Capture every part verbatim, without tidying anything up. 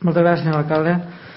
Moltes gràcies, senyor alcalde.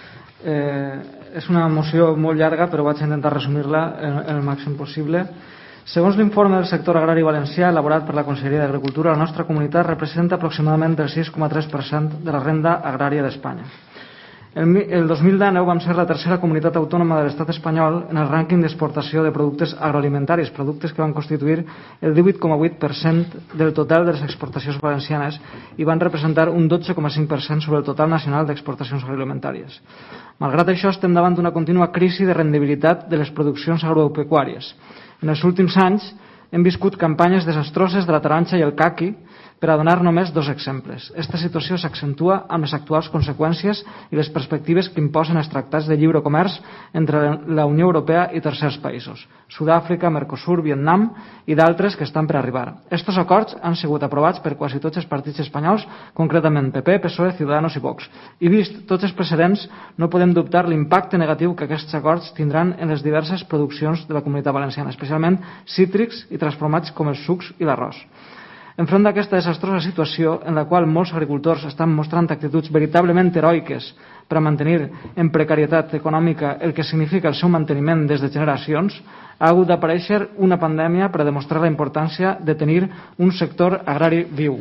Eh, és una moció molt llarga, però vaig intentar resumir-la el, el màxim possible. Segons l'informe del sector agrari valencià elaborat per la Conselleria d'Agricultura, la nostra comunitat representa aproximadament el sis coma tres per cent de la renda agrària d'Espanya. El, el dos mil dinou vam ser la tercera comunitat autònoma de l'estat espanyol en el rànquing d'exportació de productes agroalimentaris, productes que van constituir el divuit coma vuit per cent del total de les exportacions valencianes i van representar un dotze coma cinc per cent sobre el total nacional d'exportacions agroalimentàries. Malgrat això, estem davant d'una contínua crisi de rendibilitat de les produccions agropecuàries. En els últims anys hem viscut campanyes desastroses de la taronja i el caqui, per a donar només dos exemples. Aquesta situació s'accentua amb les actuals conseqüències i les perspectives que imposen els tractats de lliure comerç entre la Unió Europea i tercers països, Sud-àfrica, Mercosur, Vietnam i d'altres que estan per arribar. Estos acords han sigut aprovats per quasi tots els partits espanyols, concretament P P, P S O E, Ciudadanos i Vox. I vist tots els precedents, no podem dubtar l'impacte negatiu que aquests acords tindran en les diverses produccions de la comunitat valenciana, especialment cítrics i transformats com els sucs i l'arròs. Enfront d'aquesta desastrosa situació en la qual molts agricultors estan mostrant actituds veritablement heroiques per a mantenir en precarietat econòmica el que significa el seu manteniment des de generacions, ha hagut d'aparèixer una pandèmia per a demostrar la importància de tenir un sector agrari viu.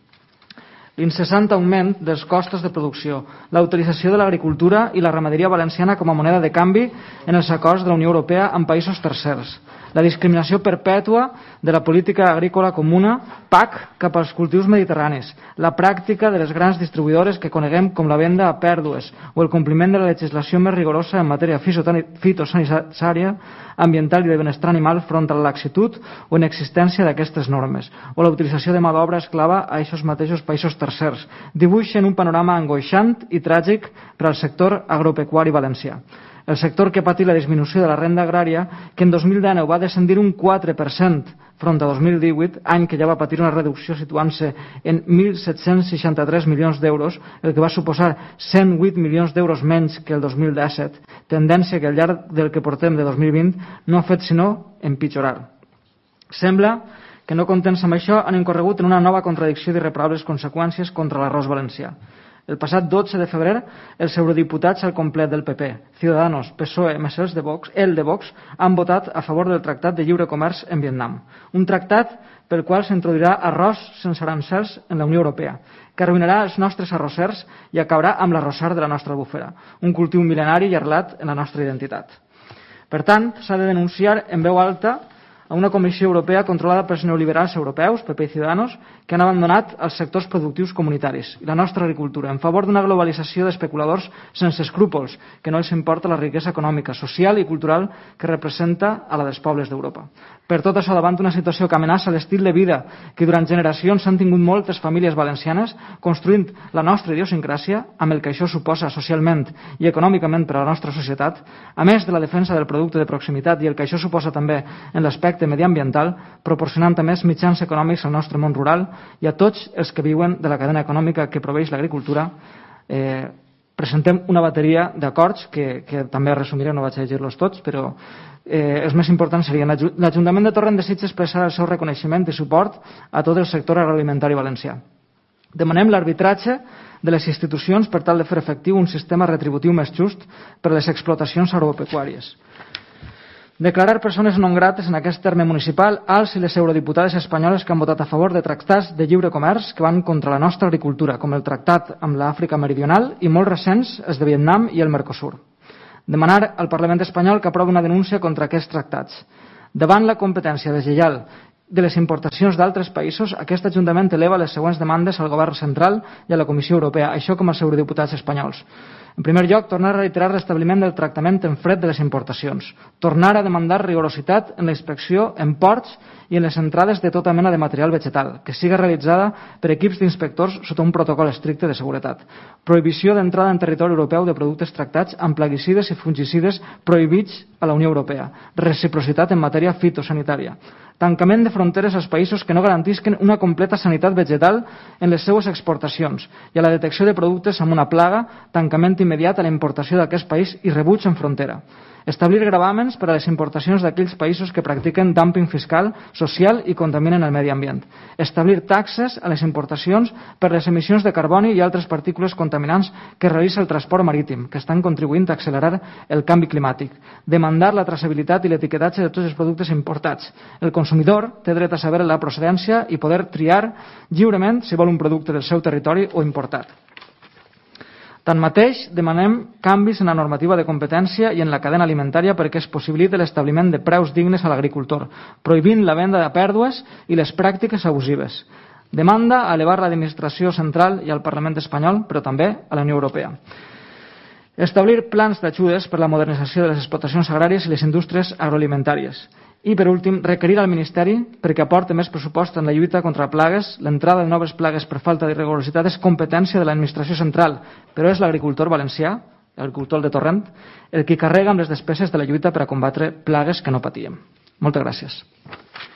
L'incessant augment dels costos de producció, la utilització de l'agricultura i la ramaderia valenciana com a moneda de canvi en els acords de la Unió Europea amb països tercers, la discriminació perpètua de la política agrícola comuna P A C cap als cultius mediterranis, la pràctica de les grans distribuïdores que coneguem com la venda a pèrdues o el compliment de la legislació més rigorosa en matèria fitosanitària, ambiental i de benestar animal front a la laxitud o inexistència d'aquestes normes, o la utilització de mà d'obra esclava a aquests mateixos països tercers, dibuixen un panorama angoixant i tràgic per al sector agropecuari valencià. El sector que ha patit la disminució de la renda agrària, que en dos mil dinou va descendir un quatre per cent front a dos mil divuit, any que ja va patir una reducció situant-se en mil set-cents seixanta-tres milions d'euros, el que va suposar cent vuit milions d'euros menys que el dos mil disset, tendència que al llarg del que portem de dos mil vint no ha fet sinó empitjorar. Sembla que no contents amb això han incorregut en una nova contradicció d'irreparables conseqüències contra l'arròs valencià. El passat dotze de febrer, els eurodiputats al complet del P P, Ciudadanos, P S O E, més els de Vox, el de Vox, han votat a favor del Tractat de Lliure Comerç en Vietnam. Un tractat pel qual s'introduirà arròs sense arancels en la Unió Europea, que arruïnarà els nostres arrossers i acabarà amb l'arrossar de la nostra albufera, un cultiu mil·lenari i arrelat en la nostra identitat. Per tant, s'ha de denunciar en veu alta a una Comissió Europea controlada pels neoliberals europeus, P P i Ciudadanos, que han abandonat els sectors productius comunitaris i la nostra agricultura en favor d'una globalització d'especuladors sense escrúpols, que no els importa la riquesa econòmica, social i cultural que representa a la dels pobles d'Europa. Per tot això, davant d'una situació que amenaça l'estil de vida que durant generacions han tingut moltes famílies valencianes, construint la nostra idiosincràsia, amb el que això suposa socialment i econòmicament per a la nostra societat, a més de la defensa del producte de proximitat i el que això suposa també en l'aspecte mediambiental, proporcionant a més mitjans econòmics al nostre món rural i a tots els que viuen de la cadena econòmica que proveix l'agricultura, eh, presentem una bateria d'acords que, que també resumiré, no vaig a llegir-los tots, però eh, els més importants serien l'Ajuntament de Torrent desitja expressar el seu reconeixement i suport a tot el sector agroalimentari valencià. Demanem l'arbitratge de les institucions per tal de fer efectiu un sistema retributiu més just per a les explotacions agropecuàries. Declarar persones non grates en aquest terme municipal als i les eurodiputades espanyoles que han votat a favor de tractats de lliure comerç que van contra la nostra agricultura, com el tractat amb l'Àfrica Meridional i molt recents els de Vietnam i el Mercosur. Demanar al Parlament espanyol que aprovi una denúncia contra aquests tractats. Davant la competència deslleial de les importacions d'altres països, aquest Ajuntament eleva les següents demandes al Govern central i a la Comissió Europea, això com als eurodiputats espanyols. En primer lloc, tornar a reiterar l'establiment del tractament en fred de les importacions. Tornar a demandar rigorositat en la inspecció en ports i en les entrades de tota mena de material vegetal, que siga realitzada per equips d'inspectors sota un protocol estricte de seguretat. Prohibició d'entrada en territori europeu de productes tractats amb plaguicides i fungicides prohibits a la Unió Europea. Reciprocitat en matèria fitosanitària. Tancament de fronteres als països que no garantisquen una completa sanitat vegetal en les seues exportacions i a la detecció de productes amb una plaga, tancament immediat a la importació d'aquest país i rebuig en frontera. Establir gravàmens per a les importacions d'aquells països que practiquen dumping fiscal, social i contaminen el medi ambient. Establir taxes a les importacions per les emissions de carboni i altres partícules contaminants que realitza el transport marítim, que estan contribuint a accelerar el canvi climàtic. Demandar la traçabilitat i l'etiquetatge de tots els productes importats. El consumidor té dret a saber la procedència i poder triar lliurement si vol un producte del seu territori o importat. Tanmateix, demanem canvis en la normativa de competència i en la cadena alimentària perquè es possibiliti l'establiment de preus dignes a l'agricultor, prohibint la venda de pèrdues i les pràctiques abusives. Demanda a elevar l'administració central i al Parlament espanyol, però també a la Unió Europea. Establir plans d'ajudes per a la modernització de les explotacions agràries i les indústries agroalimentàries. I, per últim, requerir al Ministeri perquè aporti més pressupost en la lluita contra plagues. L'entrada de noves plagues per falta d'irregularitat és competència de l'administració central, però és l'agricultor valencià, l'agricultor de Torrent, el qui carrega amb les despeses de la lluita per a combatre plagues que no patíem. Moltes gràcies.